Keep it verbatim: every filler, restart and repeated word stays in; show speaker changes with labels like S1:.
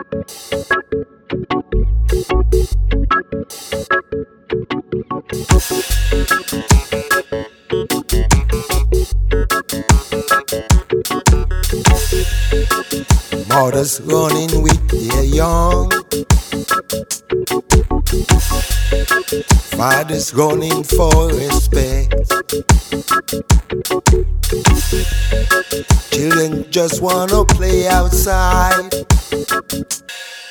S1: Mothers running with their young, fathers running for respect. Children just wanna play outside,